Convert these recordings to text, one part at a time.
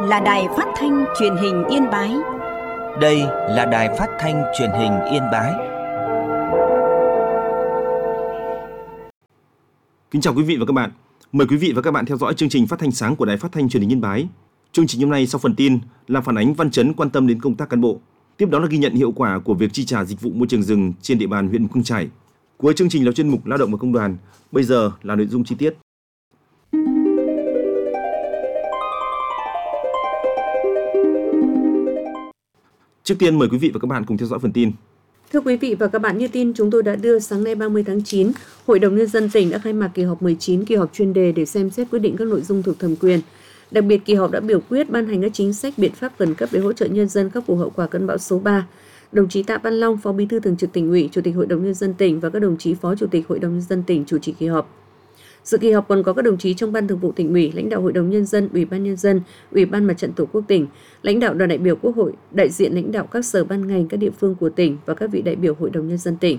là đài phát thanh truyền hình Yên Bái. Đây là đài phát thanh truyền hình Yên Bái. Kính chào quý vị và các bạn. Mời quý vị và các bạn theo dõi chương trình phát thanh sáng của đài phát thanh truyền hình Yên Bái. Chương trình hôm nay sau phần tin là phản ánh Văn Chấn quan tâm đến công tác cán bộ. Tiếp đó là ghi nhận hiệu quả của việc chi trả dịch vụ môi trường rừng trên địa bàn huyện Mù Căng Chải. Cuối chương trình là chuyên mục Lao động và Công đoàn. Bây giờ là nội dung chi tiết. Trước tiên mời quý vị và các bạn cùng theo dõi phần tin. Thưa quý vị và các bạn, như tin chúng tôi đã đưa sáng nay 30 tháng 9, Hội đồng Nhân dân tỉnh đã khai mạc kỳ họp 19, kỳ họp chuyên đề để xem xét quyết định các nội dung thuộc thẩm quyền. Đặc biệt, kỳ họp đã biểu quyết ban hành các chính sách biện pháp khẩn cấp để hỗ trợ nhân dân khắc phục hậu quả cơn bão số 3. Đồng chí Tạ Văn Long, Phó Bí thư Thường trực Tỉnh ủy, Chủ tịch Hội đồng Nhân dân tỉnh và các đồng chí Phó Chủ tịch Hội đồng Nhân dân tỉnh chủ trì kỳ họp. Dự kỳ họp còn có các đồng chí trong Ban Thường vụ Tỉnh ủy, lãnh đạo Hội đồng Nhân dân, Ủy ban Nhân dân, Ủy ban Mặt trận Tổ quốc tỉnh, lãnh đạo đoàn đại biểu Quốc hội, đại diện lãnh đạo các sở ban ngành các địa phương của tỉnh và các vị đại biểu Hội đồng Nhân dân tỉnh.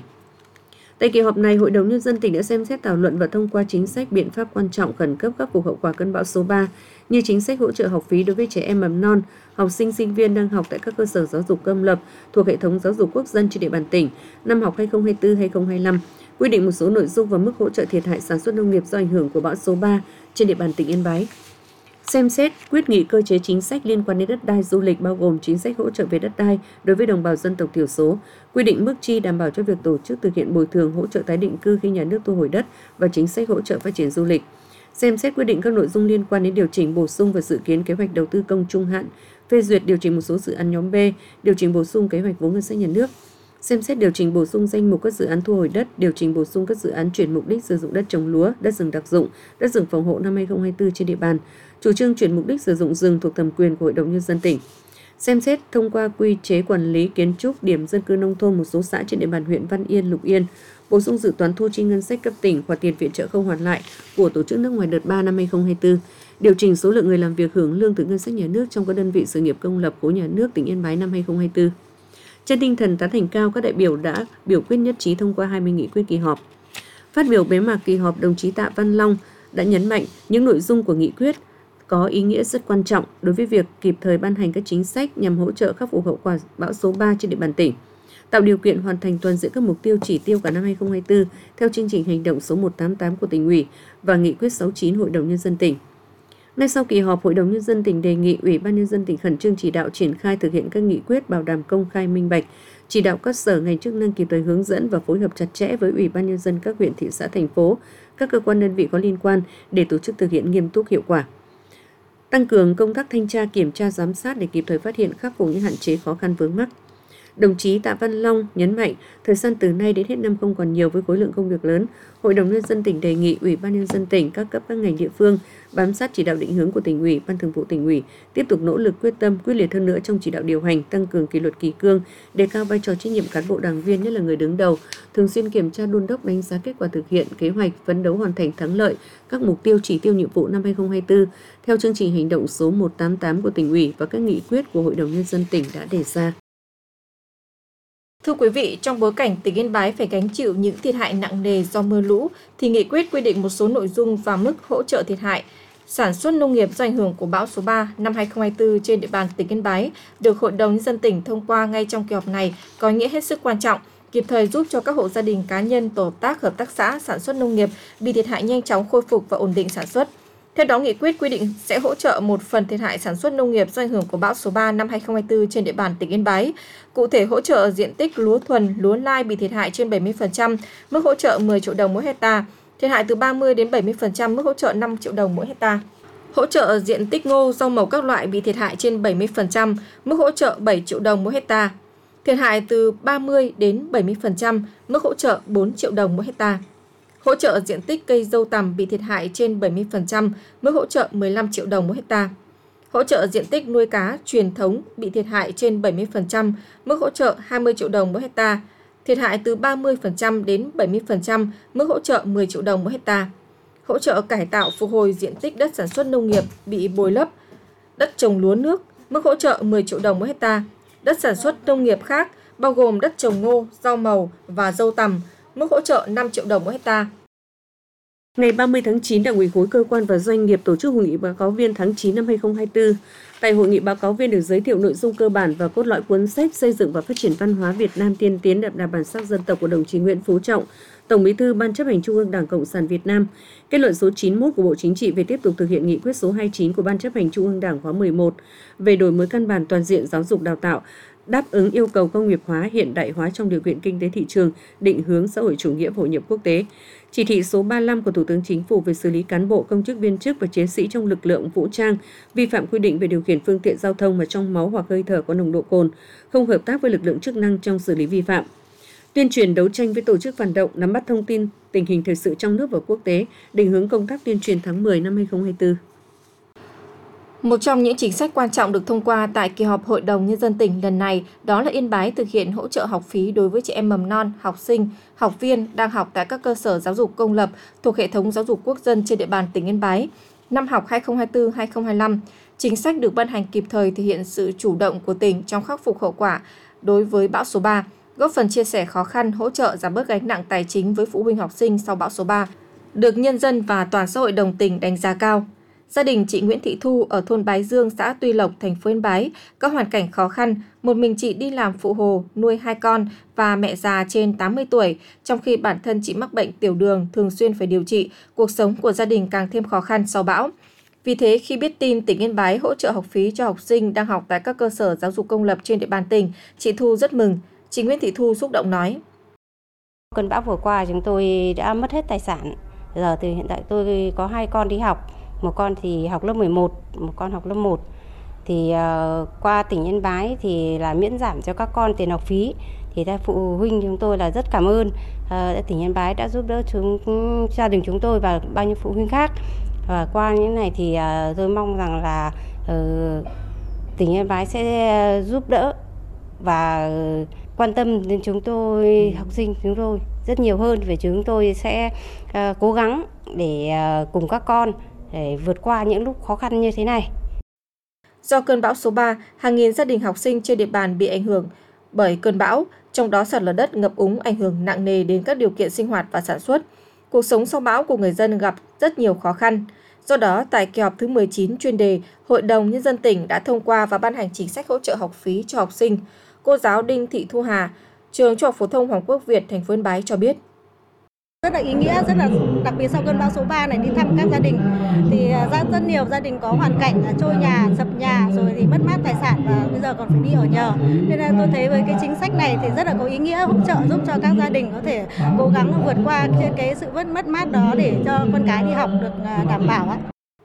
Tại kỳ họp này, Hội đồng Nhân dân tỉnh đã xem xét thảo luận và thông qua chính sách biện pháp quan trọng khẩn cấp khắc phục hậu quả cơn bão số 3 như chính sách hỗ trợ học phí đối với trẻ em mầm non, học sinh, sinh viên đang học tại các cơ sở giáo dục công lập thuộc hệ thống giáo dục quốc dân trên địa bàn tỉnh năm học 2024-2025, quy định một số nội dung và mức hỗ trợ thiệt hại sản xuất nông nghiệp do ảnh hưởng của bão số 3 trên địa bàn tỉnh Yên Bái. Xem xét quyết nghị cơ chế chính sách liên quan đến đất đai du lịch bao gồm chính sách hỗ trợ về đất đai đối với đồng bào dân tộc thiểu số, quy định mức chi đảm bảo cho việc tổ chức thực hiện bồi thường hỗ trợ tái định cư khi nhà nước thu hồi đất và chính sách hỗ trợ phát triển du lịch. Xem xét quyết định các nội dung liên quan đến điều chỉnh bổ sung và dự kiến kế hoạch đầu tư công trung hạn, phê duyệt điều chỉnh một số dự án nhóm B, điều chỉnh bổ sung kế hoạch vốn ngân sách nhà nước. Xem xét điều chỉnh bổ sung danh mục các dự án thu hồi đất, điều chỉnh bổ sung các dự án chuyển mục đích sử dụng đất trồng lúa, đất rừng đặc dụng, đất rừng phòng hộ năm 2024 trên địa bàn, chủ trương chuyển mục đích sử dụng rừng thuộc thẩm quyền của Hội đồng Nhân dân tỉnh. Xem xét thông qua quy chế quản lý kiến trúc điểm dân cư nông thôn một số xã trên địa bàn huyện Văn Yên, Lục Yên, bổ sung dự toán thu chi ngân sách cấp tỉnh khoản tiền viện trợ không hoàn lại của tổ chức nước ngoài đợt 3 năm 2024, điều chỉnh số lượng người làm việc hưởng lương từ ngân sách nhà nước trong các đơn vị sự nghiệp công lập khối nhà nước tỉnh Yên Bái năm 2024. Trên tinh thần tán thành cao, các đại biểu đã biểu quyết nhất trí thông qua 20 nghị quyết kỳ họp. Phát biểu bế mạc kỳ họp, đồng chí Tạ Văn Long đã nhấn mạnh những nội dung của nghị quyết có ý nghĩa rất quan trọng đối với việc kịp thời ban hành các chính sách nhằm hỗ trợ khắc phục hậu quả bão số 3 trên địa bàn tỉnh, tạo điều kiện hoàn thành toàn diện các mục tiêu chỉ tiêu cả năm 2024 theo chương trình hành động số 188 của Tỉnh ủy và nghị quyết 69 Hội đồng Nhân dân tỉnh. Ngay sau kỳ họp, Hội đồng Nhân dân tỉnh đề nghị Ủy ban Nhân dân tỉnh khẩn trương chỉ đạo triển khai thực hiện các nghị quyết bảo đảm công khai minh bạch, chỉ đạo các sở ngành chức năng kịp thời hướng dẫn và phối hợp chặt chẽ với Ủy ban Nhân dân các huyện, thị xã, thành phố, các cơ quan đơn vị có liên quan để tổ chức thực hiện nghiêm túc hiệu quả. Tăng cường công tác thanh tra, kiểm tra, giám sát để kịp thời phát hiện, khắc phục những hạn chế khó khăn vướng mắc. Đồng chí Tạ Văn Long nhấn mạnh, thời gian từ nay đến hết năm không còn nhiều với khối lượng công việc lớn. Hội đồng Nhân dân tỉnh đề nghị Ủy ban Nhân dân tỉnh, các cấp các ngành địa phương bám sát chỉ đạo định hướng của Tỉnh ủy, Ban Thường vụ Tỉnh ủy, tiếp tục nỗ lực quyết tâm, quyết liệt hơn nữa trong chỉ đạo điều hành, tăng cường kỷ luật kỷ cương, đề cao vai trò trách nhiệm cán bộ đảng viên, nhất là người đứng đầu, thường xuyên kiểm tra đôn đốc đánh giá kết quả thực hiện kế hoạch, phấn đấu hoàn thành thắng lợi các mục tiêu chỉ tiêu nhiệm vụ năm 2024 theo chương trình hành động số 188 của Tỉnh ủy và các nghị quyết của Hội đồng Nhân dân tỉnh đã đề ra. Thưa quý vị, trong bối cảnh tỉnh Yên Bái phải gánh chịu những thiệt hại nặng nề do mưa lũ, thì nghị quyết quy định một số nội dung và mức hỗ trợ thiệt hại sản xuất nông nghiệp do ảnh hưởng của bão số 3 năm 2024 trên địa bàn tỉnh Yên Bái được Hội đồng Nhân dân tỉnh thông qua ngay trong kỳ họp này có ý nghĩa hết sức quan trọng, kịp thời giúp cho các hộ gia đình, cá nhân, tổ hợp tác xã sản xuất nông nghiệp bị thiệt hại nhanh chóng khôi phục và ổn định sản xuất. Theo đó, nghị quyết quy định sẽ hỗ trợ một phần thiệt hại sản xuất nông nghiệp do ảnh hưởng của bão số 3 năm 2024 trên địa bàn tỉnh Yên Bái. Cụ thể, hỗ trợ diện tích lúa thuần, lúa lai bị thiệt hại trên 70%, mức hỗ trợ 10 triệu đồng mỗi hectare, thiệt hại từ 30 đến 70%, mức hỗ trợ 5 triệu đồng mỗi hectare. Hỗ trợ diện tích ngô, rau màu các loại bị thiệt hại trên 70%, mức hỗ trợ 7 triệu đồng mỗi hectare, thiệt hại từ 30 đến 70%, mức hỗ trợ 4 triệu đồng mỗi hectare. Hỗ trợ diện tích cây dâu tằm bị thiệt hại trên 70%, mức hỗ trợ 15 triệu đồng mỗi hectare. Hỗ trợ diện tích nuôi cá truyền thống bị thiệt hại trên 70%, mức hỗ trợ 20 triệu đồng mỗi hectare. Thiệt hại từ 30% đến 70%, mức hỗ trợ 10 triệu đồng mỗi hectare. Hỗ trợ cải tạo phục hồi diện tích đất sản xuất nông nghiệp bị bồi lấp, đất trồng lúa nước, mức hỗ trợ 10 triệu đồng mỗi hectare. Đất sản xuất nông nghiệp khác, bao gồm đất trồng ngô, rau màu và dâu tằm, mức hỗ trợ 5 triệu đồng mỗi hectare. Ngày 30 tháng 9, Đảng ủy khối cơ quan và doanh nghiệp tổ chức hội nghị báo cáo viên tháng 9 năm 2024. Tại hội nghị, báo cáo viên được giới thiệu nội dung cơ bản và cốt lõi cuốn sách Xây dựng và phát triển văn hóa Việt Nam tiên tiến đậm đà bản sắc dân tộc của đồng chí Nguyễn Phú Trọng, Tổng Bí thư Ban chấp hành Trung ương Đảng Cộng sản Việt Nam, kết luận số 91 của Bộ Chính trị về tiếp tục thực hiện nghị quyết số 29 của Ban chấp hành Trung ương Đảng khóa 11 về đổi mới căn bản toàn diện giáo dục đào tạo, đáp ứng yêu cầu công nghiệp hóa, hiện đại hóa trong điều kiện kinh tế thị trường, định hướng xã hội chủ nghĩa và hội nhập quốc tế. Chỉ thị số 35 của Thủ tướng Chính phủ về xử lý cán bộ, công chức viên chức và chiến sĩ trong lực lượng vũ trang vi phạm quy định về điều khiển phương tiện giao thông mà trong máu hoặc hơi thở có nồng độ cồn, không hợp tác với lực lượng chức năng trong xử lý vi phạm. Tuyên truyền đấu tranh với tổ chức phản động, nắm bắt thông tin tình hình thời sự trong nước và quốc tế, định hướng công tác tuyên truyền tháng 10 năm 2024. Một trong những chính sách quan trọng được thông qua tại kỳ họp Hội đồng Nhân dân tỉnh lần này đó là Yên Bái thực hiện hỗ trợ học phí đối với trẻ em mầm non, học sinh, học viên đang học tại các cơ sở giáo dục công lập thuộc hệ thống giáo dục quốc dân trên địa bàn tỉnh Yên Bái. Năm học 2024-2025, chính sách được ban hành kịp thời thể hiện sự chủ động của tỉnh trong khắc phục hậu quả đối với bão số 3, góp phần chia sẻ khó khăn, hỗ trợ giảm bớt gánh nặng tài chính với phụ huynh học sinh sau bão số 3, được nhân dân và toàn xã hội đồng tình đánh giá cao. Gia đình chị Nguyễn Thị Thu ở thôn Bái Dương, xã Tuy Lộc, thành phố Yên Bái có hoàn cảnh khó khăn, một mình chị đi làm phụ hồ, nuôi 2 con và mẹ già trên 80 tuổi, trong khi bản thân chị mắc bệnh tiểu đường, thường xuyên phải điều trị, cuộc sống của gia đình càng thêm khó khăn sau bão. Vì thế, khi biết tin tỉnh Yên Bái hỗ trợ học phí cho học sinh đang học tại các cơ sở giáo dục công lập trên địa bàn tỉnh, chị Thu rất mừng. Chị Nguyễn Thị Thu xúc động nói: Cơn bão vừa qua chúng tôi đã mất hết tài sản. Giờ thì hiện tại tôi có 2 con đi học. Một con thì học lớp 11, một con học lớp 1. Thì qua tỉnh Yên Bái thì là miễn giảm cho các con tiền học phí. Thì phụ huynh chúng tôi là rất cảm ơn tỉnh Yên Bái đã giúp đỡ gia đình chúng tôi và bao nhiêu phụ huynh khác. Và qua những này thì tôi mong rằng là tỉnh Yên Bái sẽ giúp đỡ và quan tâm đến chúng tôi, học sinh chúng tôi rất nhiều hơn. Về chúng tôi sẽ cố gắng để cùng các con để vượt qua những lúc khó khăn như thế này. Do cơn bão số 3, hàng nghìn gia đình học sinh trên địa bàn bị ảnh hưởng bởi cơn bão, trong đó sạt lở đất, ngập úng ảnh hưởng nặng nề đến các điều kiện sinh hoạt và sản xuất. Cuộc sống sau bão của người dân gặp rất nhiều khó khăn. Do đó, tại kỳ họp thứ 19 chuyên đề, Hội đồng Nhân dân tỉnh đã thông qua và ban hành chính sách hỗ trợ học phí cho học sinh. Cô giáo Đinh Thị Thu Hà, trường Trung học phổ thông Hoàng Quốc Việt, thành phố Yên Bái cho biết: Rất là ý nghĩa, rất là đặc biệt sau cơn bão số 3 này đi thăm các gia đình thì rất nhiều gia đình có hoàn cảnh trôi nhà, sập nhà rồi thì mất mát tài sản và bây giờ còn phải đi ở nhờ. Nên là tôi thấy với cái chính sách này thì rất là có ý nghĩa, hỗ trợ giúp cho các gia đình có thể cố gắng vượt qua cái sự mất mát đó để cho con cái đi học được đảm bảo.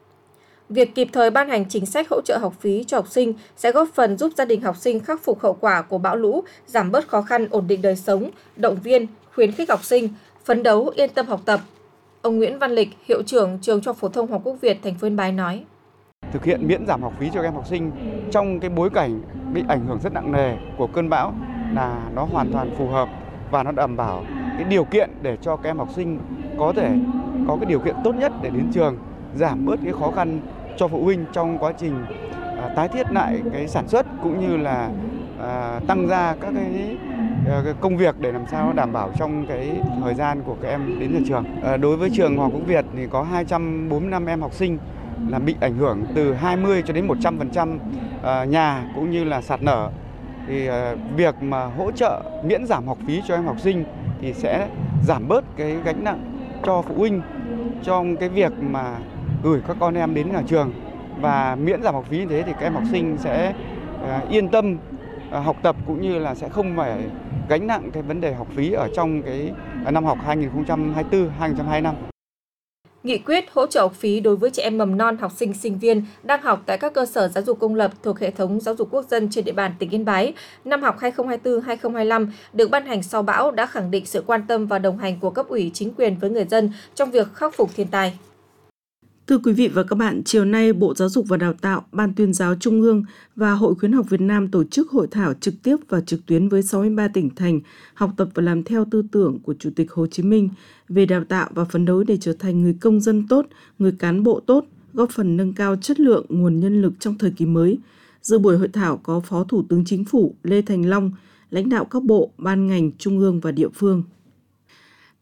Việc kịp thời ban hành chính sách hỗ trợ học phí cho học sinh sẽ góp phần giúp gia đình học sinh khắc phục hậu quả của bão lũ, giảm bớt khó khăn, ổn định đời sống, động viên, khuyến khích học sinh phấn đấu, yên tâm học tập. Ông Nguyễn Văn Lịch, hiệu trưởng trường Trung học phổ thông Hoàng Quốc Việt, thành phố Yên Bái nói: Thực hiện miễn giảm học phí cho các em học sinh trong cái bối cảnh bị ảnh hưởng rất nặng nề của cơn bão là nó hoàn toàn phù hợp và nó đảm bảo cái điều kiện để cho các em học sinh có thể có cái điều kiện tốt nhất để đến trường, giảm bớt cái khó khăn cho phụ huynh trong quá trình tái thiết lại cái sản xuất cũng như là tăng ra các cái công việc để làm sao đảm bảo trong cái thời gian của các em đến nhà trường. Đối với trường Hoàng Quốc Việt thì có 245 em học sinh là bị ảnh hưởng từ 20 cho đến 100% nhà cũng như là sạt lở. Thì việc mà hỗ trợ miễn giảm học phí cho em học sinh thì sẽ giảm bớt cái gánh nặng cho phụ huynh trong cái việc mà gửi các con em đến nhà trường, và miễn giảm học phí như thế thì các em học sinh sẽ yên tâm học tập cũng như là sẽ không phải gánh nặng cái vấn đề học phí ở trong cái năm học 2024-2025. Nghị quyết hỗ trợ học phí đối với trẻ em mầm non, học sinh, sinh viên đang học tại các cơ sở giáo dục công lập thuộc hệ thống giáo dục quốc dân trên địa bàn tỉnh Yên Bái năm học 2024-2025 được ban hành sau bão đã khẳng định sự quan tâm và đồng hành của cấp ủy chính quyền với người dân trong việc khắc phục thiên tai. Thưa quý vị và các bạn, chiều nay Bộ Giáo dục và Đào tạo, Ban Tuyên giáo Trung ương và Hội Khuyến học Việt Nam tổ chức hội thảo trực tiếp và trực tuyến với 63 tỉnh thành học tập và làm theo tư tưởng của Chủ tịch Hồ Chí Minh về đào tạo và phấn đấu để trở thành người công dân tốt, người cán bộ tốt, góp phần nâng cao chất lượng nguồn nhân lực trong thời kỳ mới. Dự buổi hội thảo có Phó Thủ tướng Chính phủ Lê Thành Long, lãnh đạo các bộ, ban ngành, trung ương và địa phương.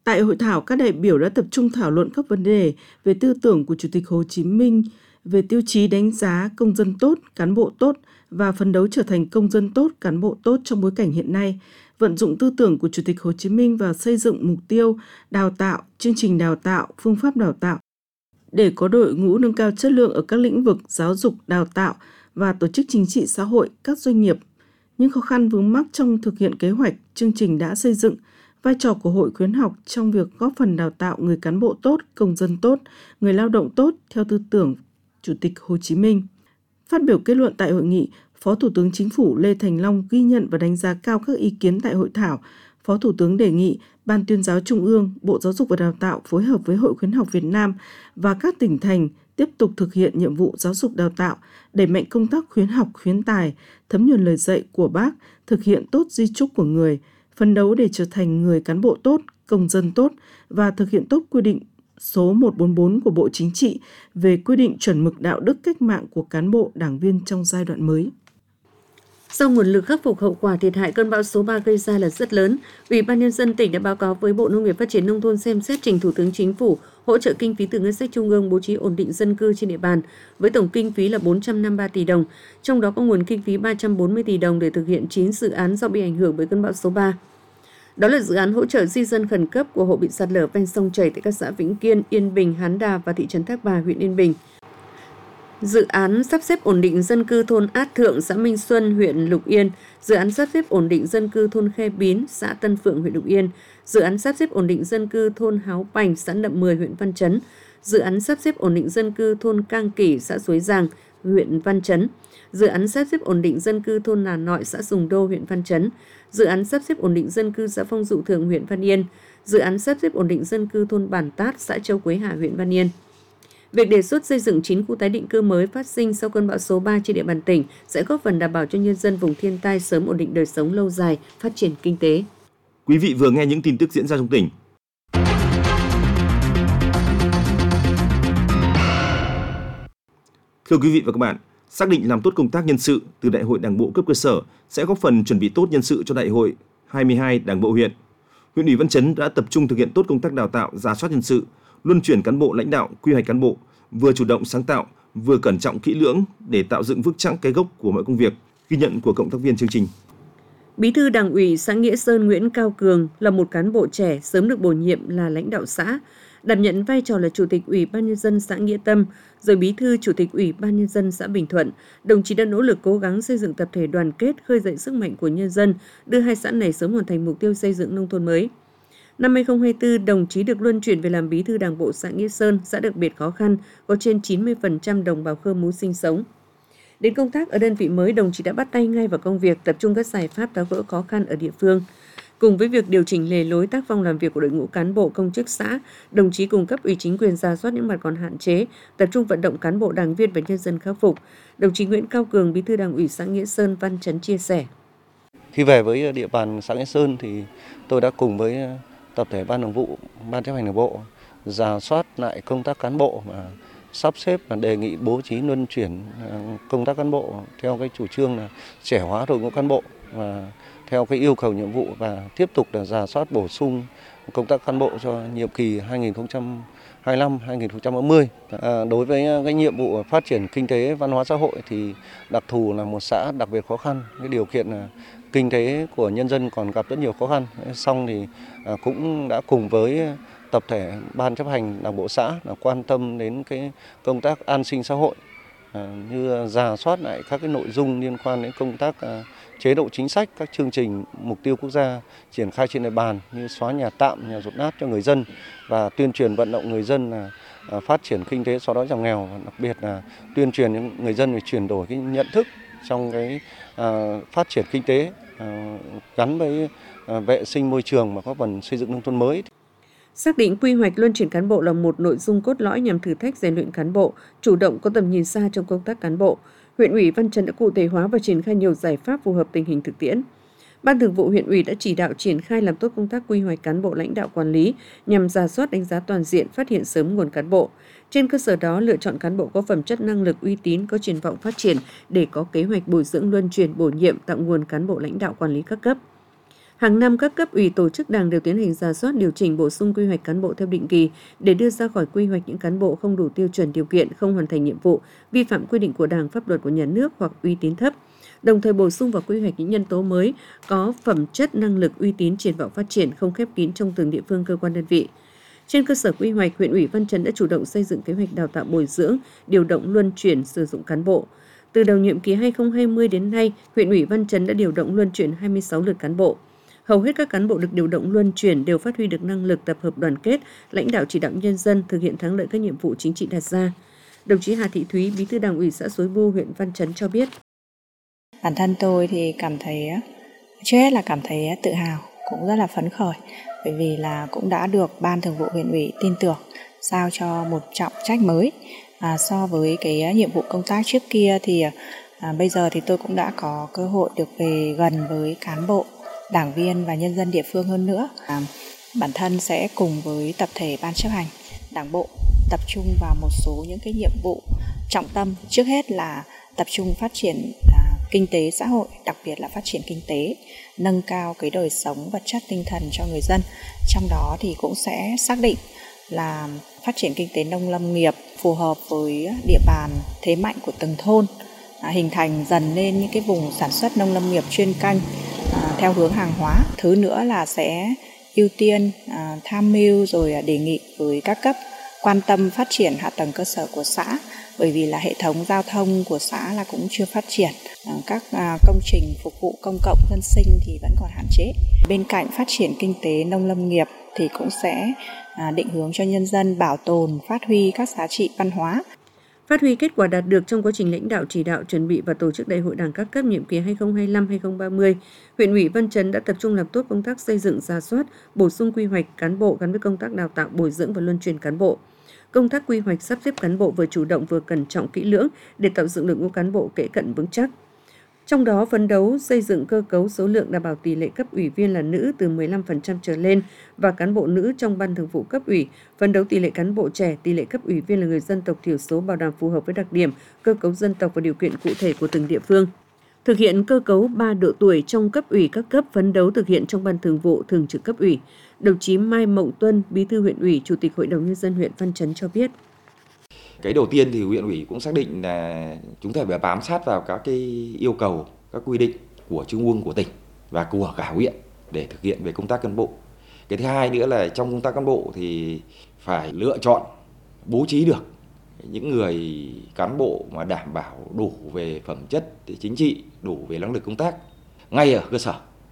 Tại hội thảo, các đại biểu đã tập trung thảo luận các vấn đề về tư tưởng của Chủ tịch Hồ Chí Minh, về tiêu chí đánh giá công dân tốt, cán bộ tốt và phấn đấu trở thành công dân tốt, cán bộ tốt trong bối cảnh hiện nay, vận dụng tư tưởng của Chủ tịch Hồ Chí Minh vào xây dựng mục tiêu, đào tạo, chương trình đào tạo, phương pháp đào tạo, để có đội ngũ nâng cao chất lượng ở các lĩnh vực giáo dục, đào tạo và tổ chức chính trị xã hội, các doanh nghiệp. Những khó khăn vướng mắc trong thực hiện kế hoạch, chương trình đã xây dựng, vai trò của Hội khuyến học trong việc góp phần đào tạo người cán bộ tốt, công dân tốt, người lao động tốt theo tư tưởng Chủ tịch Hồ Chí Minh. Phát biểu kết luận tại hội nghị, Phó Thủ tướng Chính phủ Lê Thành Long ghi nhận và đánh giá cao các ý kiến tại hội thảo. Phó Thủ tướng đề nghị Ban Tuyên giáo Trung ương, Bộ Giáo dục và Đào tạo phối hợp với Hội khuyến học Việt Nam và các tỉnh thành tiếp tục thực hiện nhiệm vụ giáo dục đào tạo, đẩy mạnh công tác khuyến học, khuyến tài, thấm nhuần lời dạy của Bác, thực hiện tốt di chúc của người, phấn đấu để trở thành người cán bộ tốt, công dân tốt và thực hiện tốt quy định số 144 của Bộ Chính trị về quy định chuẩn mực đạo đức cách mạng của cán bộ, đảng viên trong giai đoạn mới. Do nguồn lực khắc phục hậu quả thiệt hại cơn bão số 3 gây ra là rất lớn, Ủy ban Nhân dân tỉnh đã báo cáo với Bộ Nông nghiệp Phát triển Nông thôn xem xét trình Thủ tướng Chính phủ hỗ trợ kinh phí từ ngân sách trung ương bố trí ổn định dân cư trên địa bàn với tổng kinh phí là 453 tỷ đồng, trong đó có nguồn kinh phí 340 tỷ đồng để thực hiện 9 dự án do bị ảnh hưởng bởi cơn bão số 3. Đó là dự án hỗ trợ di dân khẩn cấp của hộ bị sạt lở ven sông chảy tại các xã Vĩnh Kiên, Yên Bình, Hán Đà và thị trấn Thác Bà, huyện Yên Bình. Dự án sắp xếp ổn định dân cư thôn Át Thượng, xã Minh Xuân, huyện Lục Yên, dự án sắp xếp ổn định dân cư thôn Khe Bín, xã Tân Phượng, huyện Lục Yên, dự án sắp xếp ổn định dân cư thôn Háo Bành, xã Nậm Mười, huyện Văn Chấn, dự án sắp xếp ổn định dân cư thôn Cang Kỷ, xã Suối Giàng, huyện Văn Chấn, dự án sắp xếp ổn định dân cư thôn Nà Nội, xã Sùng Đô, huyện Văn Chấn, dự án sắp xếp ổn định dân cư xã Phong Dụ Thượng, huyện Văn Yên, dự án sắp xếp ổn định dân cư thôn Bản Tát, xã Châu Quế Hà, huyện Văn Yên. Việc đề xuất xây dựng 9 khu tái định cư mới phát sinh sau cơn bão số 3 trên địa bàn tỉnh sẽ góp phần đảm bảo cho nhân dân vùng thiên tai sớm ổn định đời sống lâu dài, phát triển kinh tế. Quý vị vừa nghe những tin tức diễn ra trong tỉnh. Thưa quý vị và các bạn, xác định làm tốt công tác nhân sự từ Đại hội Đảng bộ cấp cơ sở sẽ góp phần chuẩn bị tốt nhân sự cho Đại hội 22 Đảng bộ huyện. Huyện ủy Văn Chấn đã tập trung thực hiện tốt công tác đào tạo, rà soát nhân sự, luân chuyển cán bộ lãnh đạo, quy hoạch cán bộ, vừa chủ động sáng tạo, vừa cẩn trọng kỹ lưỡng để tạo dựng vững chắc cái gốc của mọi công việc. Ghi nhận của cộng tác viên chương trình. Bí thư Đảng ủy xã Nghĩa Sơn Nguyễn Cao Cường là một cán bộ trẻ sớm được bổ nhiệm là lãnh đạo xã, đảm nhận vai trò là Chủ tịch Ủy ban Nhân dân xã Nghĩa Tâm, rồi Bí thư Chủ tịch Ủy ban Nhân dân xã Bình Thuận. Đồng chí đã nỗ lực cố gắng xây dựng tập thể đoàn kết, khơi dậy sức mạnh của nhân dân, đưa hai xã này sớm hoàn thành mục tiêu xây dựng nông thôn mới. Năm 2024, đồng chí được luân chuyển về làm Bí thư Đảng bộ xã Nghĩa Sơn, xã đặc biệt khó khăn, có trên 90% đồng bào Khơ Mú sinh sống. Đến công tác ở đơn vị mới, đồng chí đã bắt tay ngay vào công việc, tập trung các giải pháp tháo gỡ khó khăn ở địa phương. Cùng với việc điều chỉnh lề lối tác phong làm việc của đội ngũ cán bộ công chức xã, đồng chí cùng cấp ủy chính quyền rà soát những mặt còn hạn chế, tập trung vận động cán bộ đảng viên và nhân dân khắc phục. Đồng chí Nguyễn Cao Cường, Bí thư Đảng ủy xã Nghĩa Sơn, Văn Chấn chia sẻ. Khi về với địa bàn xã Nghĩa Sơn thì tôi đã cùng với tập thể ban thường vụ, ban chấp hành đảng bộ rà soát lại công tác cán bộ và sắp xếp và đề nghị bố trí luân chuyển công tác cán bộ theo cái chủ trương là trẻ hóa đội ngũ cán bộ và theo cái yêu cầu nhiệm vụ, và tiếp tục là rà soát bổ sung công tác cán bộ cho nhiệm kỳ 2025-2030. Đối với cái nhiệm vụ phát triển kinh tế văn hóa xã hội thì đặc thù là một xã đặc biệt khó khăn, cái điều kiện là kinh tế của nhân dân còn gặp rất nhiều khó khăn. Xong thì cũng đã cùng với tập thể ban chấp hành đảng bộ xã là quan tâm đến cái công tác an sinh xã hội, như rà soát lại các cái nội dung liên quan đến công tác chế độ chính sách, các chương trình mục tiêu quốc gia triển khai trên địa bàn như xóa nhà tạm, nhà dột nát cho người dân và tuyên truyền vận động người dân là phát triển kinh tế xóa đói giảm nghèo, và đặc biệt là tuyên truyền những người dân về chuyển đổi cái nhận thức trong cái phát triển kinh tế gắn với vệ sinh môi trường và góp phần xây dựng nông thôn mới. Xác định quy hoạch luân chuyển cán bộ là một nội dung cốt lõi nhằm thử thách rèn luyện cán bộ, chủ động có tầm nhìn xa trong công tác cán bộ. Huyện ủy Văn Chấn đã cụ thể hóa và triển khai nhiều giải pháp phù hợp tình hình thực tiễn. Ban Thường vụ huyện ủy đã chỉ đạo triển khai làm tốt công tác quy hoạch cán bộ lãnh đạo quản lý nhằm rà soát đánh giá toàn diện, phát hiện sớm nguồn cán bộ. Trên cơ sở đó, lựa chọn cán bộ có phẩm chất, năng lực, uy tín, có triển vọng phát triển để có kế hoạch bồi dưỡng, luân chuyển, bổ nhiệm, tạo nguồn cán bộ lãnh đạo quản lý các cấp. Hàng năm, các cấp ủy tổ chức Đảng đều tiến hành rà soát, điều chỉnh, bổ sung quy hoạch cán bộ theo định kỳ để đưa ra khỏi quy hoạch những cán bộ không đủ tiêu chuẩn điều kiện, không hoàn thành nhiệm vụ, vi phạm quy định của Đảng, pháp luật của nhà nước hoặc uy tín thấp. Đồng thời bổ sung vào quy hoạch những nhân tố mới có phẩm chất, năng lực, uy tín, triển vọng phát triển không khép kín trong từng địa phương, cơ quan, đơn vị. Trên cơ sở quy hoạch, huyện ủy Văn Chấn đã chủ động xây dựng kế hoạch đào tạo, bồi dưỡng, điều động, luân chuyển, sử dụng cán bộ. Từ đầu nhiệm kỳ 2020 đến nay, huyện ủy Văn Chấn đã điều động luân chuyển 26 lượt cán bộ. Hầu hết các cán bộ được điều động luân chuyển đều phát huy được năng lực, tập hợp, đoàn kết, lãnh đạo chỉ đạo nhân dân, thực hiện thắng lợi các nhiệm vụ chính trị đặt ra. Đồng chí Hà Thị Thúy, Bí thư Đảng ủy xã Suối Bu, huyện Văn Chấn cho biết. Bản thân tôi thì cảm thấy, trước hết là cảm thấy tự hào, cũng rất là phấn khởi, bởi vì là cũng đã được Ban Thường vụ huyện ủy tin tưởng, giao cho một trọng trách mới. So với cái nhiệm vụ công tác trước kia thì bây giờ thì tôi cũng đã có cơ hội được về gần với cán bộ, đảng viên và nhân dân địa phương hơn nữa. Bản thân sẽ cùng với tập thể Ban chấp hành Đảng bộ tập trung vào một số những cái nhiệm vụ trọng tâm. Trước hết là tập trung phát triển kinh tế xã hội, đặc biệt là phát triển kinh tế, nâng cao cái đời sống vật chất tinh thần cho người dân. Trong đó thì cũng sẽ xác định là phát triển kinh tế nông lâm nghiệp phù hợp với địa bàn thế mạnh của từng thôn, hình thành dần lên những cái vùng sản xuất nông lâm nghiệp chuyên canh theo hướng hàng hóa. Thứ nữa là sẽ ưu tiên tham mưu rồi đề nghị với các cấp quan tâm phát triển hạ tầng cơ sở của xã, bởi vì là hệ thống giao thông của xã là cũng chưa phát triển, các công trình phục vụ công cộng dân sinh thì vẫn còn hạn chế. Bên cạnh phát triển kinh tế nông lâm nghiệp thì cũng sẽ định hướng cho nhân dân bảo tồn, phát huy các giá trị văn hóa. Phát huy kết quả đạt được trong quá trình lãnh đạo chỉ đạo, chuẩn bị và tổ chức Đại hội Đảng các cấp nhiệm kỳ 2025-2030, huyện ủy Văn Chấn đã tập trung làm tốt công tác xây dựng, rà soát, bổ sung quy hoạch cán bộ gắn với công tác đào tạo, bồi dưỡng và luân chuyển cán bộ. Công tác quy hoạch sắp xếp cán bộ vừa chủ động vừa cẩn trọng kỹ lưỡng để tạo dựng đội ngũ cán bộ kẽ cận vững chắc. Trong đó phấn đấu xây dựng cơ cấu số lượng đảm bảo tỷ lệ cấp ủy viên là nữ từ 15% trở lên và cán bộ nữ trong Ban Thường vụ cấp ủy, phấn đấu tỷ lệ cán bộ trẻ, tỷ lệ cấp ủy viên là người dân tộc thiểu số bảo đảm phù hợp với đặc điểm, cơ cấu dân tộc và điều kiện cụ thể của từng địa phương. Thực hiện cơ cấu 3 độ tuổi trong cấp ủy các cấp, phấn đấu thực hiện trong Ban Thường vụ, Thường trực cấp ủy. Đồng chí Mai Mộng Tuân, Bí thư huyện ủy, Chủ tịch Hội đồng Nhân dân huyện Văn Chấn cho biết. Cái đầu tiên thì huyện ủy cũng xác định là chúng ta phải bám sát vào các cái yêu cầu, các quy định của Trung ương, của tỉnh và của cả huyện để thực hiện về công tác cán bộ. Cái thứ hai nữa là trong công tác cán bộ thì phải lựa chọn, bố trí được những người cán bộ mà đảm bảo đủ về phẩm chất chính trị, đủ về năng lực công tác ngay ở cơ sở.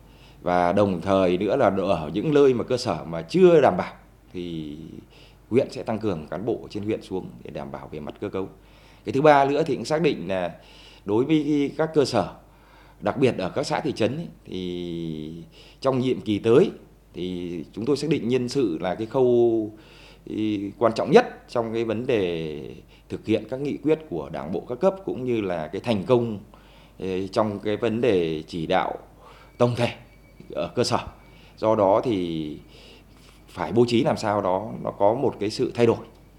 Và đồng thời nữa là ở những nơi mà cơ sở mà chưa đảm bảo thì huyện sẽ tăng cường cán bộ trên huyện xuống để đảm bảo về mặt cơ cấu. Cái thứ ba nữa thì cũng xác định là đối với các cơ sở, đặc biệt ở các xã thị trấn ấy, thì trong nhiệm kỳ tới thì chúng tôi xác định nhân sự là cái khâu quan trọng nhất trong cái vấn đề thực hiện các nghị quyết của Đảng bộ các cấp, cũng như là cái thành công trong cái vấn đề chỉ đạo tổng thể ở cơ sở. Do đó thì phải bố trí làm sao đó nó có một cái sự thay đổi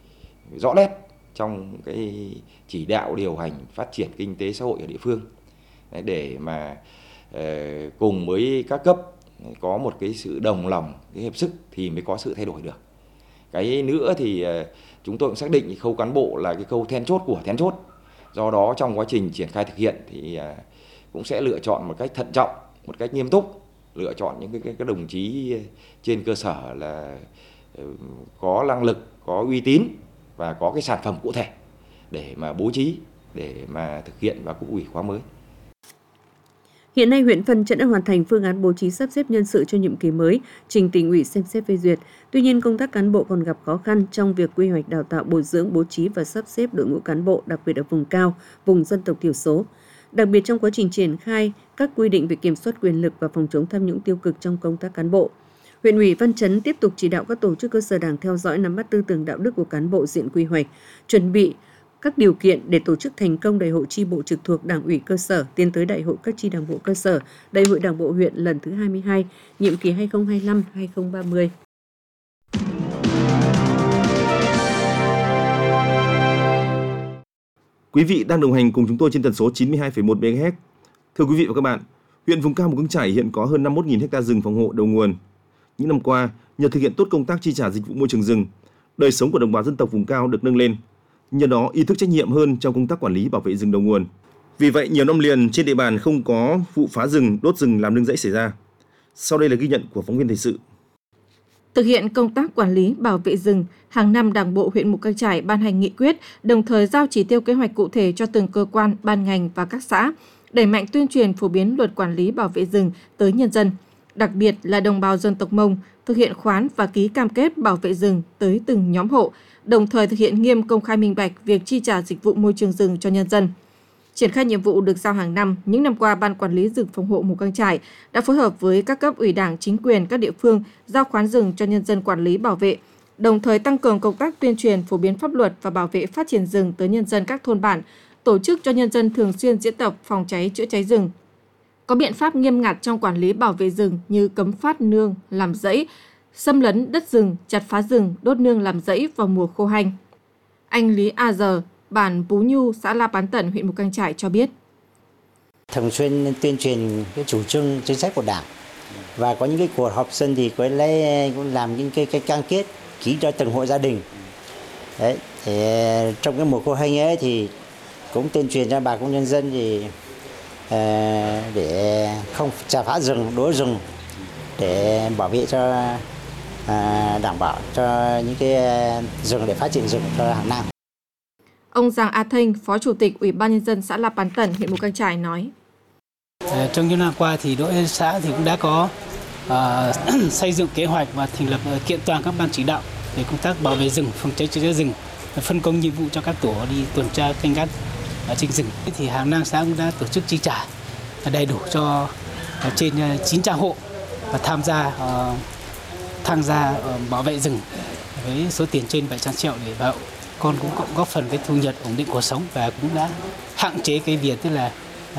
rõ nét trong cái chỉ đạo điều hành phát triển kinh tế xã hội ở địa phương, để mà cùng với các cấp có một cái sự đồng lòng, cái hiệp sức thì mới có sự thay đổi được. Cái nữa thì chúng tôi cũng xác định khâu cán bộ là cái khâu then chốt của then chốt. Do đó trong quá trình triển khai thực hiện thì cũng sẽ lựa chọn một cách thận trọng, một cách nghiêm túc, lựa chọn những cái đồng chí trên cơ sở là có năng lực, có uy tín và có cái sản phẩm cụ thể để mà bố trí, để mà thực hiện vào cấp ủy khóa mới. Hiện nay, huyện Văn Chấn đã hoàn thành phương án bố trí sắp xếp nhân sự cho nhiệm kỳ mới, trình Tỉnh ủy xem xét phê duyệt. Tuy nhiên, công tác cán bộ còn gặp khó khăn trong việc quy hoạch đào tạo, bồi dưỡng, bố trí và sắp xếp đội ngũ cán bộ, đặc biệt ở vùng cao, vùng dân tộc thiểu số. Đặc biệt trong quá trình triển khai các quy định về kiểm soát quyền lực và phòng chống tham nhũng tiêu cực trong công tác cán bộ. Huyện ủy Văn Chấn tiếp tục chỉ đạo các tổ chức cơ sở Đảng theo dõi, nắm bắt tư tưởng đạo đức của cán bộ diện quy hoạch, chuẩn bị các điều kiện để tổ chức thành công đại hội chi bộ trực thuộc Đảng ủy cơ sở, tiến tới đại hội các chi đảng bộ cơ sở, đại hội Đảng bộ huyện lần thứ 22, nhiệm kỳ 2025-2030. Quý vị đang đồng hành cùng chúng tôi trên tần số 92,1 MHz. Thưa quý vị và các bạn, Huyện vùng cao Mù Căng Chải hiện có hơn 51.000 ha rừng phòng hộ đầu nguồn. Những năm qua, nhờ thực hiện tốt công tác chi trả dịch vụ môi trường rừng, đời sống của đồng bào dân tộc vùng cao được nâng lên. Nhờ đó, ý thức trách nhiệm hơn trong công tác quản lý bảo vệ rừng đầu nguồn. Vì vậy, nhiều năm liền trên địa bàn không có vụ phá rừng, đốt rừng làm nương rẫy xảy ra. Sau đây là ghi nhận của phóng viên thời sự. Thực hiện công tác quản lý bảo vệ rừng, hàng năm Đảng bộ huyện Mù Căng Chải ban hành nghị quyết, đồng thời giao chỉ tiêu kế hoạch cụ thể cho từng cơ quan, ban ngành và các xã, đẩy mạnh tuyên truyền phổ biến luật quản lý bảo vệ rừng tới nhân dân, đặc biệt là đồng bào dân tộc Mông, thực hiện khoán và ký cam kết bảo vệ rừng tới từng nhóm hộ, đồng thời thực hiện nghiêm công khai minh bạch việc chi trả dịch vụ môi trường rừng cho nhân dân. Triển khai nhiệm vụ được giao hàng năm, những năm qua, Ban Quản lý rừng phòng hộ Mù Căng Chải đã phối hợp với các cấp ủy Đảng, chính quyền các địa phương giao khoán rừng cho nhân dân quản lý bảo vệ, đồng thời tăng cường công tác tuyên truyền phổ biến pháp luật và bảo vệ phát triển rừng tới nhân dân các thôn bản, tổ chức cho nhân dân thường xuyên diễn tập phòng cháy chữa cháy rừng. Có biện pháp nghiêm ngặt trong quản lý bảo vệ rừng như cấm phát nương, làm rẫy, xâm lấn đất rừng, chặt phá rừng, đốt nương làm rẫy vào mùa khô hanh. Anh Lý A Giờ, bản Pú Nhu, xã La Bán Tẩn, huyện Mù Căng Chải cho biết. Thường xuyên tuyên truyền cái chủ trương chính sách của Đảng và có những cái cuộc họp dân thì cũng làm những cái cam kết ký cho từng hộ gia đình. Đấy, thì trong cái mùa khô hanh ấy thì cũng tuyên truyền cho bà con nhân dân thì để không chặt phá rừng, đốn rừng để bảo vệ cho đảm bảo cho những cái rừng để phát triển rừng cho hàng năm. Ông Giàng A Thanh, Phó Chủ tịch Ủy ban Nhân dân xã La Bán Tẩn, huyện Mù Căng Chải nói. Trong những năm qua thì đội xã thì cũng đã có xây dựng kế hoạch và thành lập kiện toàn các ban chỉ đạo về công tác bảo vệ rừng, phòng cháy chữa cháy rừng, phân công nhiệm vụ cho các tổ đi tuần tra canh gác trên rừng. Thì hàng năm xã cũng đã tổ chức chi trả đầy đủ cho trên 900 hộ và tham gia bảo vệ rừng với số tiền trên 700 triệu để bảo con cũng góp phần cái thu nhập ổn định cuộc sống và cũng đã hạn chế cái việc tức là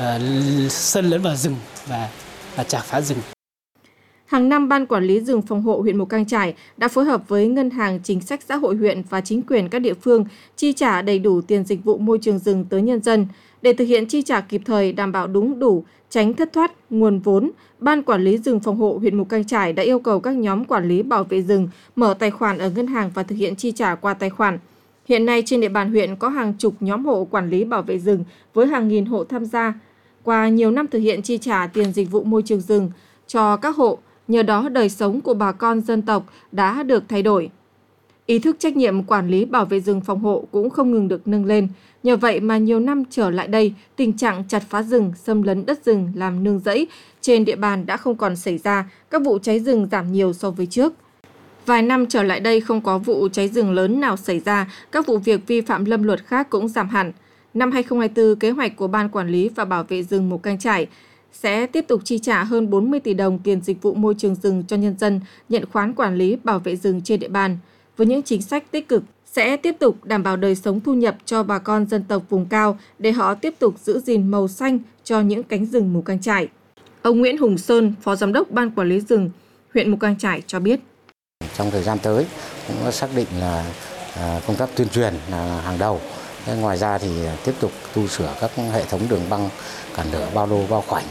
xâm lấn vào rừng và chặt phá rừng. Hàng năm, Ban Quản lý rừng phòng hộ huyện Mù Căng Chải đã phối hợp với Ngân hàng Chính sách Xã hội huyện và chính quyền các địa phương chi trả đầy đủ tiền dịch vụ môi trường rừng tới nhân dân. Để thực hiện chi trả kịp thời, đảm bảo đúng đủ, tránh thất thoát nguồn vốn, Ban Quản lý rừng phòng hộ huyện Mù Căng Chải đã yêu cầu các nhóm quản lý bảo vệ rừng mở tài khoản ở ngân hàng và thực hiện chi trả qua tài khoản. Hiện nay, trên địa bàn huyện có hàng chục nhóm hộ quản lý bảo vệ rừng với hàng nghìn hộ tham gia. Qua nhiều năm thực hiện chi trả tiền dịch vụ môi trường rừng cho các hộ, nhờ đó đời sống của bà con dân tộc đã được thay đổi. Ý thức trách nhiệm quản lý bảo vệ rừng phòng hộ cũng không ngừng được nâng lên. Nhờ vậy mà nhiều năm trở lại đây, tình trạng chặt phá rừng, xâm lấn đất rừng làm nương rẫy trên địa bàn đã không còn xảy ra, các vụ cháy rừng giảm nhiều so với trước. Vài năm trở lại đây không có vụ cháy rừng lớn nào xảy ra, các vụ việc vi phạm lâm luật khác cũng giảm hẳn. Năm 2024, kế hoạch của Ban Quản lý và Bảo vệ rừng Mù Căng Chải sẽ tiếp tục chi trả hơn 40 tỷ đồng tiền dịch vụ môi trường rừng cho nhân dân nhận khoán quản lý bảo vệ rừng trên địa bàn. Với những chính sách tích cực, sẽ tiếp tục đảm bảo đời sống thu nhập cho bà con dân tộc vùng cao để họ tiếp tục giữ gìn màu xanh cho những cánh rừng Mù Căng Chải. Ông Nguyễn Hùng Sơn, Phó Giám đốc Ban Quản lý rừng huyện Mù Căng Chải cho biết. Trong thời gian tới cũng có xác định là công tác tuyên truyền là hàng đầu. Ngoài ra thì tiếp tục tu sửa các hệ thống đường băng cản lửa, bao lô, bao khoảnh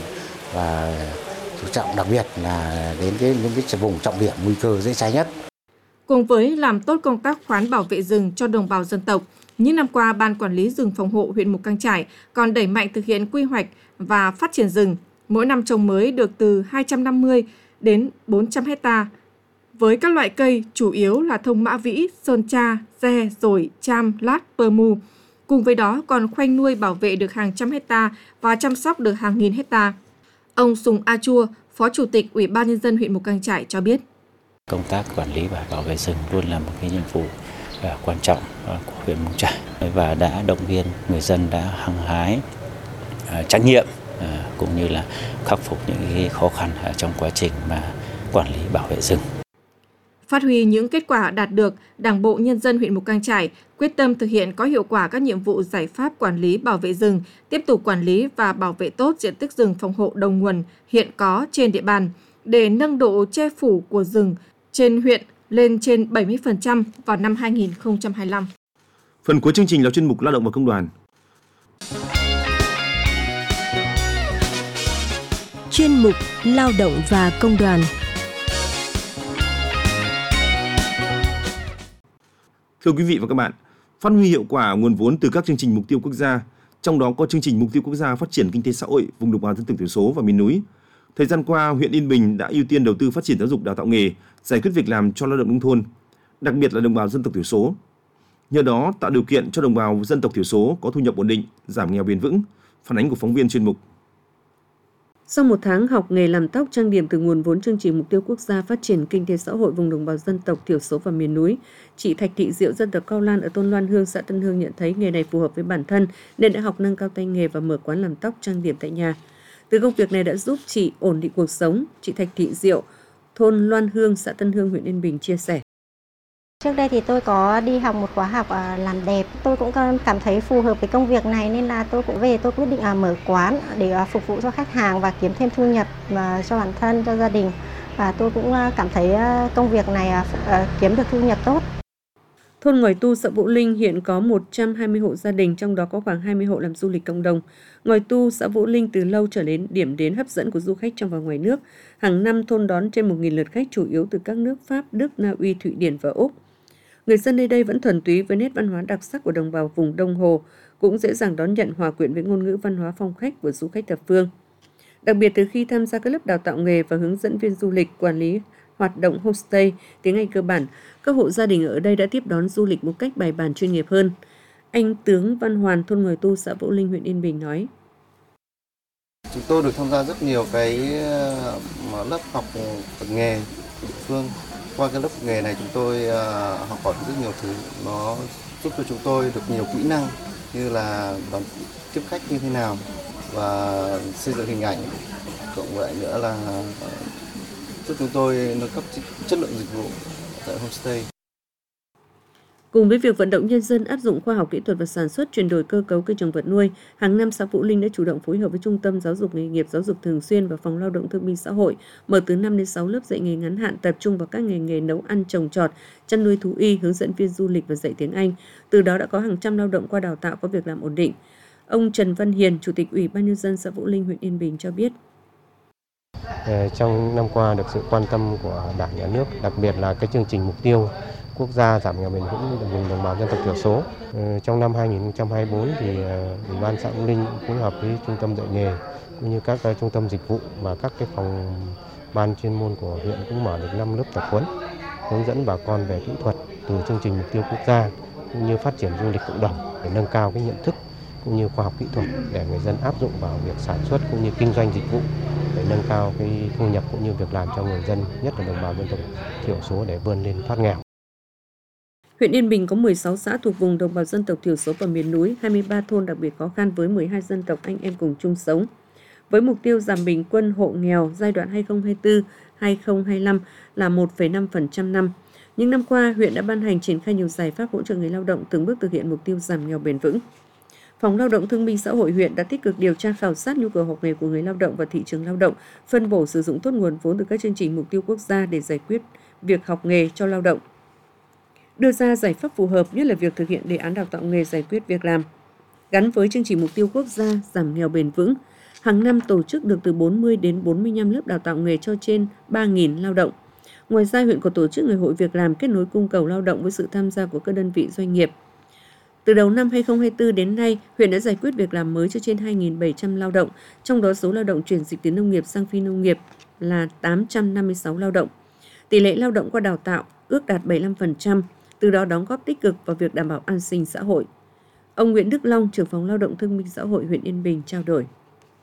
và chú trọng đặc biệt là đến những cái vùng trọng điểm nguy cơ dễ cháy nhất. Cùng với làm tốt công tác khoán bảo vệ rừng cho đồng bào dân tộc, những năm qua Ban Quản lý rừng phòng hộ huyện Mù Căng Chải còn đẩy mạnh thực hiện quy hoạch và phát triển rừng. Mỗi năm trồng mới được từ 250 đến 400 hectare. Với các loại cây chủ yếu là thông mã vĩ, sơn tra, re, dồi, cham, lát, pơ mu. Cùng với đó còn khoanh nuôi bảo vệ được hàng trăm hectare và chăm sóc được hàng nghìn hectare. Ông Sùng A Chua, Phó Chủ tịch Ủy ban Nhân dân huyện Mù Căng Chải cho biết. Công tác quản lý và bảo vệ rừng luôn là một cái nhiệm vụ quan trọng của huyện Mù Căng Chải và đã động viên người dân đã hăng hái trách nhiệm cũng như là khắc phục những cái khó khăn trong quá trình mà quản lý bảo vệ rừng. Phát huy những kết quả đạt được, Đảng bộ Nhân dân huyện Mù Căng Chải quyết tâm thực hiện có hiệu quả các nhiệm vụ giải pháp quản lý bảo vệ rừng, tiếp tục quản lý và bảo vệ tốt diện tích rừng phòng hộ đầu nguồn hiện có trên địa bàn, để nâng độ che phủ của rừng trên huyện lên trên 70% vào năm 2025. Phần cuối chương trình là chuyên mục Lao động và Công đoàn. chuyên mục Lao động và Công đoàn. Thưa quý vị và các bạn, phát huy hiệu quả nguồn vốn từ các chương trình mục tiêu quốc gia, trong đó có chương trình mục tiêu quốc gia phát triển kinh tế xã hội vùng đồng bào dân tộc thiểu số và miền núi. Thời gian qua, huyện Yên Bình đã ưu tiên đầu tư phát triển giáo dục đào tạo nghề, giải quyết việc làm cho lao động nông thôn, đặc biệt là đồng bào dân tộc thiểu số. Nhờ đó tạo điều kiện cho đồng bào dân tộc thiểu số có thu nhập ổn định, giảm nghèo bền vững. Phản ánh của phóng viên chuyên mục. Sau một tháng học nghề làm tóc trang điểm từ nguồn vốn chương trình mục tiêu quốc gia phát triển kinh tế xã hội vùng đồng bào dân tộc thiểu số và miền núi, chị Thạch Thị Diệu dân tộc Cao Lan ở thôn Loan Hương, xã Tân Hương nhận thấy nghề này phù hợp với bản thân nên đã học nâng cao tay nghề và mở quán làm tóc trang điểm tại nhà. Từ công việc này đã giúp chị ổn định cuộc sống. Chị Thạch Thị Diệu, thôn Loan Hương, xã Tân Hương, huyện Yên Bình chia sẻ. Trước đây thì tôi có đi học một khóa học làm đẹp. Tôi cũng cảm thấy phù hợp với công việc này nên là tôi cũng về tôi quyết định mở quán để phục vụ cho khách hàng và kiếm thêm thu nhập cho bản thân, cho gia đình. Và tôi cũng cảm thấy công việc này kiếm được thu nhập tốt. Thôn Ngòi Tu, xã Vũ Linh hiện có 120 hộ gia đình, trong đó có khoảng 20 hộ làm du lịch cộng đồng. Ngòi Tu, xã Vũ Linh từ lâu trở đến điểm đến hấp dẫn của du khách trong và ngoài nước. Hàng năm thôn đón trên 1.000 lượt khách chủ yếu từ các nước Pháp, Đức, Na Uy, Thụy Điển và Úc. Người dân nơi đây vẫn thuần túy với nét văn hóa đặc sắc của đồng bào vùng Đông Hồ, cũng dễ dàng đón nhận hòa quyện với ngôn ngữ văn hóa phong khách của du khách thập phương. Đặc biệt từ khi tham gia các lớp đào tạo nghề và hướng dẫn viên du lịch, quản lý hoạt động homestay, tiếng Anh cơ bản, các hộ gia đình ở đây đã tiếp đón du lịch một cách bài bản chuyên nghiệp hơn. Anh Tướng Văn Hoàn, thôn Ngòi Tu, xã Vũ Linh, huyện Yên Bình nói. Chúng tôi được tham gia rất nhiều cái lớp học nghề địa phương. Qua cái lớp nghề này chúng tôi học hỏi rất nhiều thứ, nó giúp cho chúng tôi được nhiều kỹ năng như là đón tiếp khách như thế nào và xây dựng hình ảnh, cộng với nữa là giúp chúng tôi nâng cấp chất lượng dịch vụ tại homestay. Cùng với việc vận động nhân dân áp dụng khoa học kỹ thuật và sản xuất, chuyển đổi cơ cấu cây trồng vật nuôi, hàng năm xã Vũ Linh đã chủ động phối hợp với Trung tâm Giáo dục nghề nghiệp, Giáo dục thường xuyên và Phòng Lao động Thương binh Xã hội mở từ 5 đến 6 lớp dạy nghề ngắn hạn tập trung vào các nghề nấu ăn, trồng trọt, chăn nuôi thú y, hướng dẫn viên du lịch và dạy tiếng Anh. Từ đó đã có hàng trăm lao động qua đào tạo có việc làm ổn định. Ông Trần Văn Hiền, Chủ tịch Ủy ban Nhân dân xã Vũ Linh, huyện Yên Bình cho biết. Trong năm qua được sự quan tâm của Đảng, Nhà nước, đặc biệt là cái chương trình mục tiêu quốc gia giảm nghèo bền vững vùng đồng bào dân tộc thiểu số. Trong năm 2024 thì Ủy ban xã Vũ Linh phối hợp với Trung tâm dạy nghề cũng như các trung tâm dịch vụ và các cái phòng ban chuyên môn của huyện cũng mở được 5 lớp tập huấn hướng dẫn bà con về kỹ thuật từ chương trình mục tiêu quốc gia cũng như phát triển du lịch cộng đồng để nâng cao cái nhận thức cũng như khoa học kỹ thuật để người dân áp dụng vào việc sản xuất cũng như kinh doanh dịch vụ để nâng cao cái thu nhập cũng như việc làm cho người dân, nhất là đồng bào dân tộc thiểu số để vươn lên thoát nghèo. Huyện Yên Bình có 16 xã thuộc vùng đồng bào dân tộc thiểu số và miền núi, 23 thôn đặc biệt khó khăn với 12 dân tộc anh em cùng chung sống. Với mục tiêu giảm bình quân hộ nghèo giai đoạn 2024-2025 là 1,5% năm. Những năm qua, huyện đã ban hành triển khai nhiều giải pháp hỗ trợ người lao động từng bước thực hiện mục tiêu giảm nghèo bền vững. Phòng Lao động Thương binh Xã hội huyện đã tích cực điều tra khảo sát nhu cầu học nghề của người lao động và thị trường lao động, phân bổ sử dụng tốt nguồn vốn từ các chương trình mục tiêu quốc gia để giải quyết việc học nghề cho lao động. Đưa ra giải pháp phù hợp nhất là việc thực hiện đề án đào tạo nghề giải quyết việc làm. Gắn với chương trình mục tiêu quốc gia giảm nghèo bền vững, hàng năm tổ chức được từ 40 đến 45 lớp đào tạo nghề cho trên 3.000 lao động. Ngoài ra, huyện còn tổ chức ngày hội việc làm kết nối cung cầu lao động với sự tham gia của các đơn vị doanh nghiệp. Từ đầu năm 2024 đến nay, huyện đã giải quyết việc làm mới cho trên 2.700 lao động, trong đó số lao động chuyển dịch từ nông nghiệp sang phi nông nghiệp là 856 lao động. Tỷ lệ lao động qua đào tạo ước đạt 75%, từ đó đóng góp tích cực vào việc đảm bảo an sinh xã hội. Ông Nguyễn Đức Long, trưởng phòng Lao động Thương binh Xã hội huyện Yên Bình trao đổi.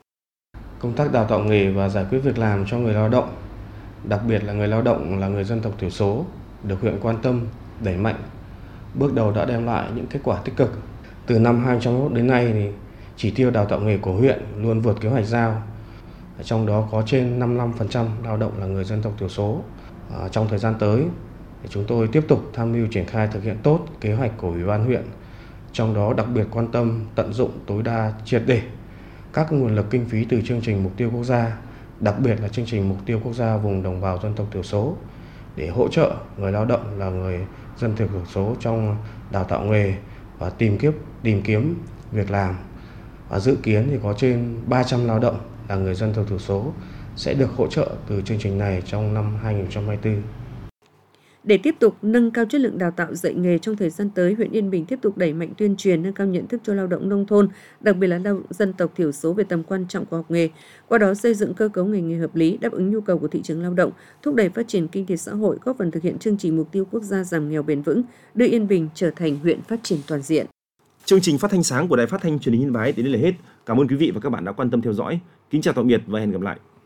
Công tác đào tạo nghề và giải quyết việc làm cho người lao động, đặc biệt là người lao động là người dân tộc thiểu số, được huyện quan tâm, đẩy mạnh. Bước đầu đã đem lại những kết quả tích cực. Từ năm 2021 đến nay thì chỉ tiêu đào tạo nghề của huyện luôn vượt kế hoạch giao. Trong đó có trên 55% lao động là người dân tộc thiểu số. Trong thời gian tới, chúng tôi tiếp tục tham mưu triển khai thực hiện tốt kế hoạch của Ủy ban huyện. Trong đó đặc biệt quan tâm tận dụng tối đa triệt để các nguồn lực kinh phí từ chương trình mục tiêu quốc gia, đặc biệt là chương trình mục tiêu quốc gia vùng đồng bào dân tộc thiểu số để hỗ trợ người lao động là người dân tộc thiểu số trong đào tạo nghề và tìm kiếm việc làm. Và dự kiến thì có trên 300 lao động là người dân tộc thiểu số sẽ được hỗ trợ từ chương trình này trong năm 2024. Để tiếp tục nâng cao chất lượng đào tạo dạy nghề trong thời gian tới, huyện Yên Bình tiếp tục đẩy mạnh tuyên truyền nâng cao nhận thức cho lao động nông thôn, đặc biệt là lao động dân tộc thiểu số về tầm quan trọng của học nghề, qua đó xây dựng cơ cấu ngành nghề hợp lý, đáp ứng nhu cầu của thị trường lao động, thúc đẩy phát triển kinh tế xã hội, góp phần thực hiện chương trình mục tiêu quốc gia giảm nghèo bền vững, đưa Yên Bình trở thành huyện phát triển toàn diện. Chương trình phát thanh sáng của Đài Phát thanh Truyền hình Yên Bái đến đây là hết. Cảm ơn quý vị và các bạn đã quan tâm theo dõi. Kính chào tạm biệt và hẹn gặp lại.